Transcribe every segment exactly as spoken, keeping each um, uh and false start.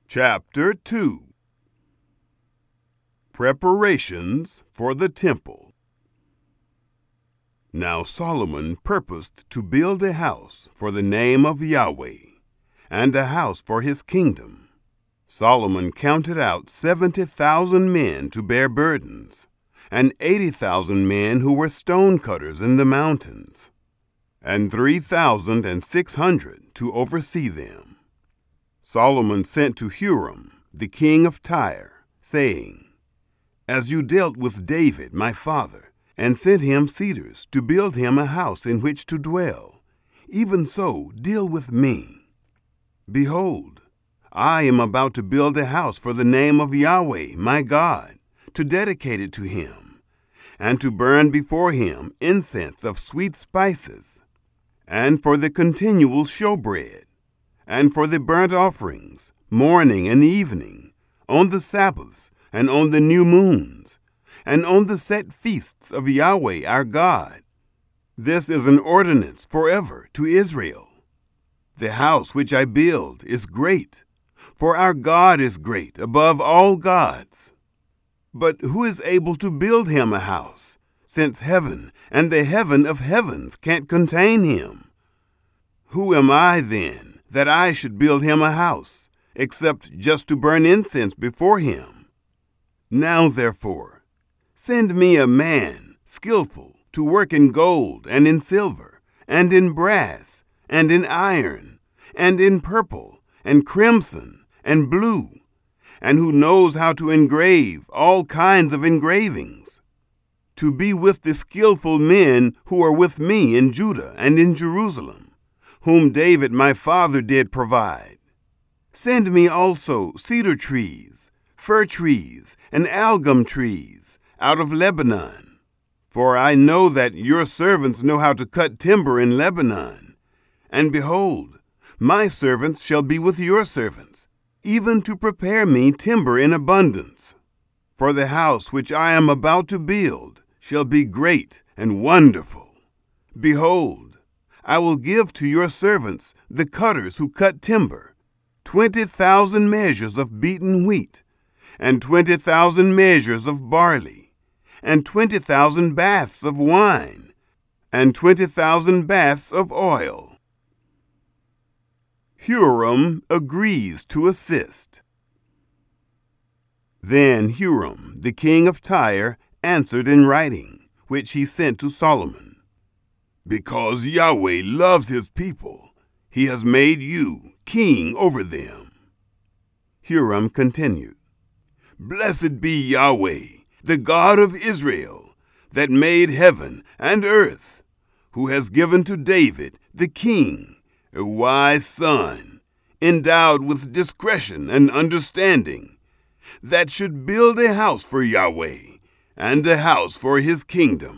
Chapter two. Preparations for the Temple. Now Solomon purposed to build a house for the name of Yahweh, and a house for his kingdom. Solomon counted out seventy thousand men to bear burdens, and eighty thousand men who were stone cutters in the mountains, and three thousand and six hundred to oversee them. Solomon sent to Huram, the king of Tyre, saying, As you dealt with David my father, and sent him cedars to build him a house in which to dwell, even so deal with me. Behold, I am about to build a house for the name of Yahweh my God, to dedicate it to him, and to burn before him incense of sweet spices, and for the continual showbread, and for the burnt offerings, morning and evening, on the Sabbaths and on the new moons, and on the set feasts of Yahweh our God. This is an ordinance forever to Israel. The house which I build is great, for our God is great above all gods. But who is able to build him a house, since heaven and the heaven of heavens can't contain him? Who am I, then, that I should build him a house, except just to burn incense before him? Now, therefore, send me a man skillful to work in gold and in silver, and in brass, and in iron, and in purple, and crimson, and blue, and who knows how to engrave all kinds of engravings, to be with the skillful men who are with me in Judah and in Jerusalem, whom David my father did provide. Send me also cedar trees, fir trees, and algum trees out of Lebanon, for I know that your servants know how to cut timber in Lebanon. And behold, my servants shall be with your servants, even to prepare me timber in abundance. For the house which I am about to build shall be great and wonderful. Behold, I will give to your servants, the cutters who cut timber, twenty thousand measures of beaten wheat, and twenty thousand measures of barley, and twenty thousand baths of wine, and twenty thousand baths of oil. Huram agrees to assist. Then Huram, the king of Tyre, answered in writing, which he sent to Solomon, Because Yahweh loves his people, he has made you king over them. Huram continued, Blessed be Yahweh, the God of Israel, that made heaven and earth, who has given to David, the king, a wise son, endowed with discretion and understanding, that should build a house for Yahweh, and a house for his kingdom.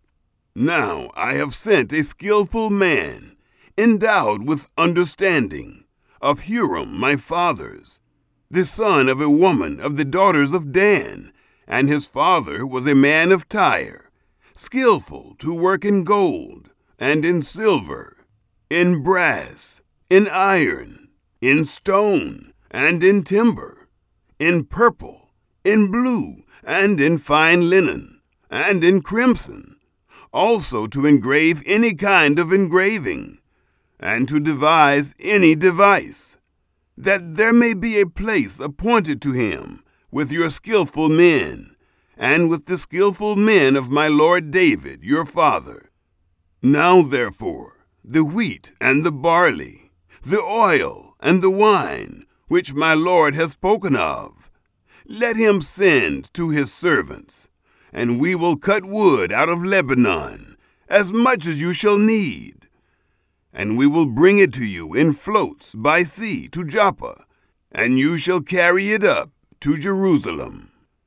Now I have sent a skillful man, endowed with understanding, of Huram my father's, the son of a woman of the daughters of Dan, and his father was a man of Tyre, skillful to work in gold, and in silver, in brass, in iron, in stone, and in timber, in purple, in blue, and in fine linen, and in crimson, also to engrave any kind of engraving, and to devise any device, that there may be a place appointed to him with your skillful men, and with the skillful men of my lord David your father. Now therefore the wheat and the barley, the oil and the wine, which my lord has spoken of, let him send to his servants, and we will cut wood out of Lebanon, as much as you shall need. And we will bring it to you in floats by sea to Joppa, and you shall carry it up to Jerusalem.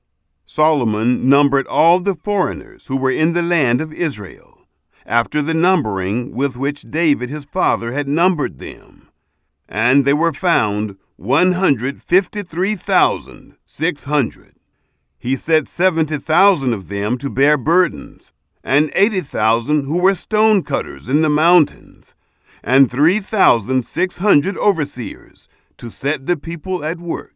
Solomon numbered all the foreigners who were in the land of Israel, after the numbering with which David his father had numbered them, and they were found one hundred fifty-three thousand six hundred. He set seventy thousand of them to bear burdens, and eighty thousand who were stone cutters in the mountains, and three thousand six hundred overseers to set the people at work.